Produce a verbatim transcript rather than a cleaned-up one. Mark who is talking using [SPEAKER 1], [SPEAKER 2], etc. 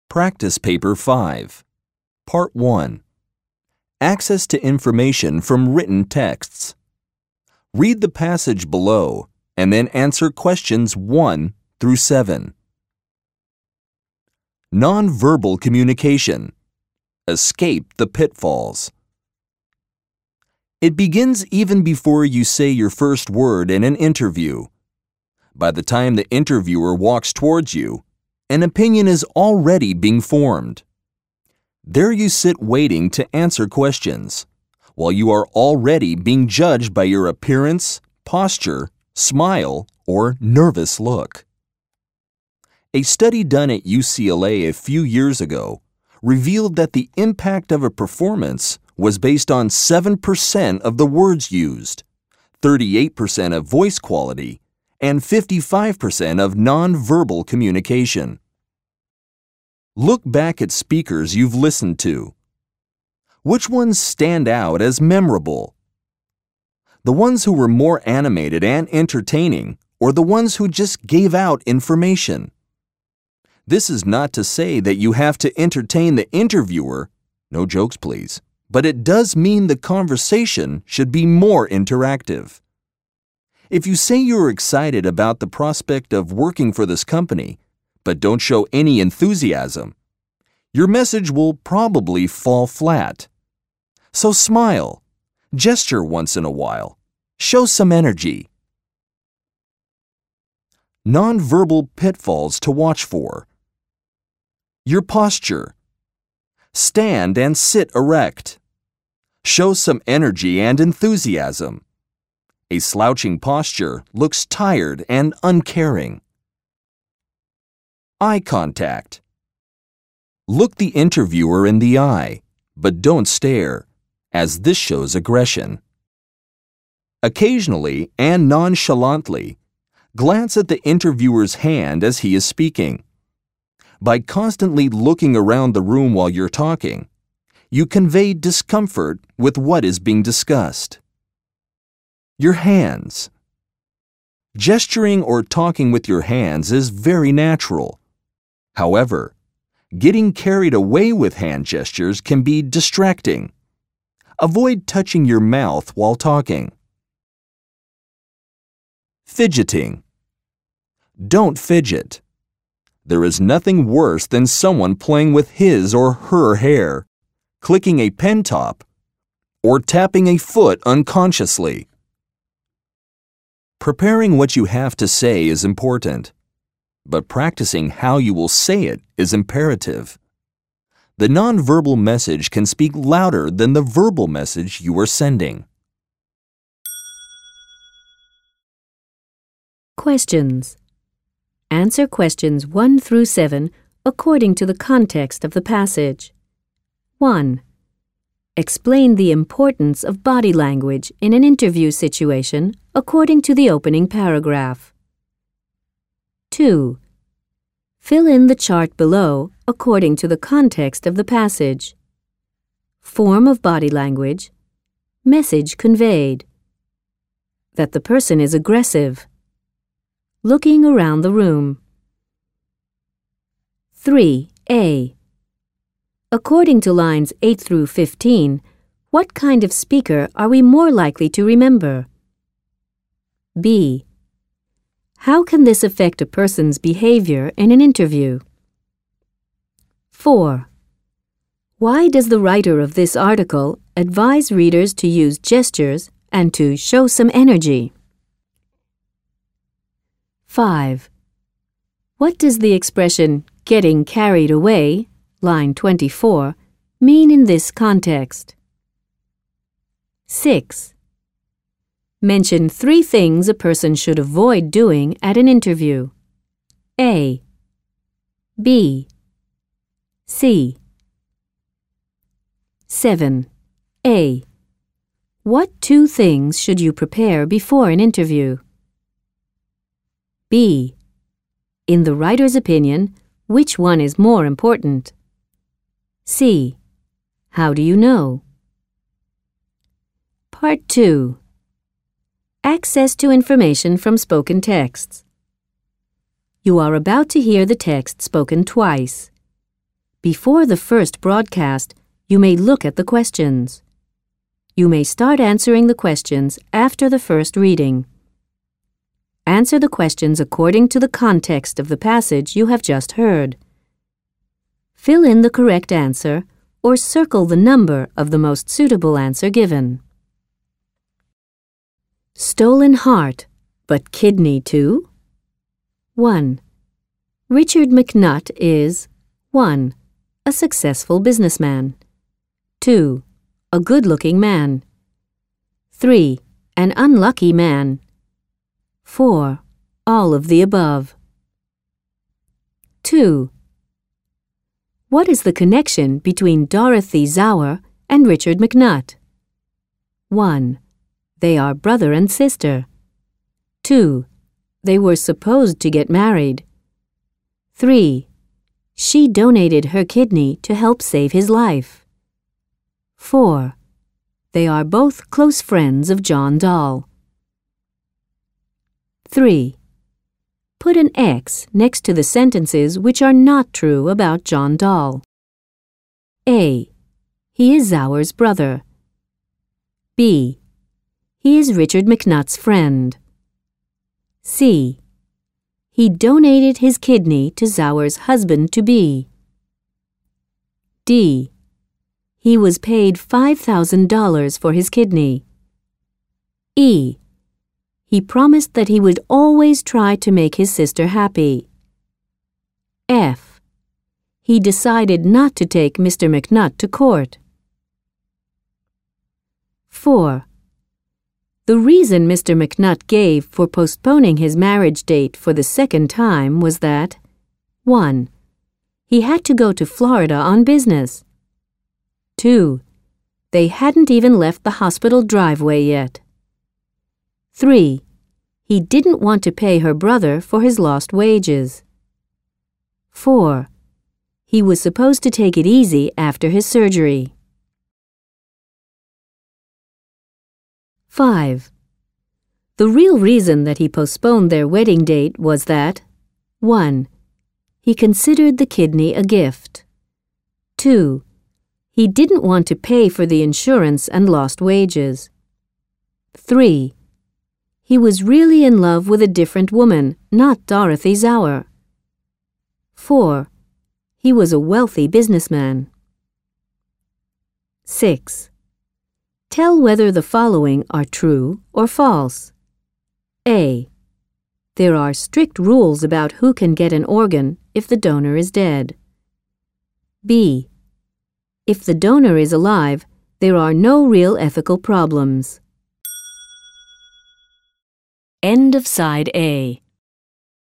[SPEAKER 1] Practice Paper five, Part one. Access to information from written texts. Read the passage below and then answer questions one through seven. Nonverbal communication. Escape the pitfalls. It begins even before you say your first word in an interview. By the time the interviewer walks towards you, an opinion is already being formed. There you sit waiting to answer questions, while you are already being judged by your appearance, posture, smile, or nervous look. A study done at U C L A a few years ago revealed that the impact of a performance was based on seven percent of the words used, thirty-eight percent of voice quality, and fifty-five percent of nonverbal communication. Look back at speakers you've listened to. Which ones stand out as memorable? The ones who were more animated and entertaining, or the ones who just gave out information? This is not to say that you have to entertain the interviewer, no jokes please, but it does mean the conversation should be more interactive. If you say you're excited about the prospect of working for this company, but don't show any enthusiasm, your message will probably fall flat. So smile, gesture once in a while, show some energy. Nonverbal pitfalls to watch for. Your posture. Stand and sit erect. Show some energy and enthusiasm. A slouching posture looks tired and uncaring. Eye contact. Look the interviewer in the eye, but don't stare, as this shows aggression. Occasionally and nonchalantly, glance at the interviewer's hand as he is speaking. By constantly looking around the room while you're talking, you convey discomfort with what is being discussed. Your hands. Gesturing or talking with your hands is very natural. However, getting carried away with hand gestures can be distracting. Avoid touching your mouth while talking. Fidgeting. Don't fidget. There is nothing worse than someone playing with his or her hair, clicking a pen top, or tapping a foot unconsciously. Preparing what you have to say is important, but practicing how you will say it is imperative. The nonverbal message can speak louder than the verbal message you are sending.
[SPEAKER 2] Questions. Answer questions one through seven according to the context of the passage. one. Explain the importance of body language in an interview situation according to the opening paragraph. two. Fill in the chart below according to the context of the passage. Form of body language. Message conveyed. That the person is aggressive. Looking around the room. three A. According to lines eight through fifteen, what kind of speaker are we more likely to remember? B. How can this affect a person's behavior in an interview? four. Why does the writer of this article advise readers to use gestures and to show some energy? five. What does the expression getting carried away, line twenty-four, mean in this context? six. Mention three things a person should avoid doing at an interview. A. B. C. seven. A. What two things should you prepare before an interview? B. In the writer's opinion, which one is more important? C. How do you know? Part two. Access to information from spoken texts. You are about to hear the text spoken twice. Before the first broadcast, you may look at the questions. You may start answering the questions after the first reading. Answer the questions according to the context of the passage you have just heard. Fill in the correct answer or circle the number of the most suitable answer given. Stolen heart, but kidney too? one. Richard McNutt is one. A successful businessman. two. A good-looking man. three. An unlucky man. four. All of the above. two. What is the connection between Dorothy Zauer and Richard McNutt? one. They are brother and sister. two. They were supposed to get married. three. She donated her kidney to help save his life. four. They are both close friends of John Dahl. three. Put an X next to the sentences which are not true about John Dahl. A. He is Zauer's brother. B. He is Richard McNutt's friend. C. He donated his kidney to Zauer's husband-to-be. D. He was paid five thousand dollars for his kidney. E. He promised that he would always try to make his sister happy. F. He decided not to take Mister McNutt to court. four. The reason Mister McNutt gave for postponing his marriage date for the second time was that one. He had to go to Florida on business. two. They hadn't even left the hospital driveway yet. three. He didn't want to pay her brother for his lost wages. four. He was supposed to take it easy after his surgery. five. The real reason that he postponed their wedding date was that one. He considered the kidney a gift. two. He didn't want to pay for the insurance and lost wages. three. He was really in love with a different woman, not Dorothy Zauer. four. He was a wealthy businessman. six. Tell whether the following are true or false. A. There are strict rules about who can get an organ if the donor is dead. B. If the donor is alive, there are no real ethical problems. End of Side A.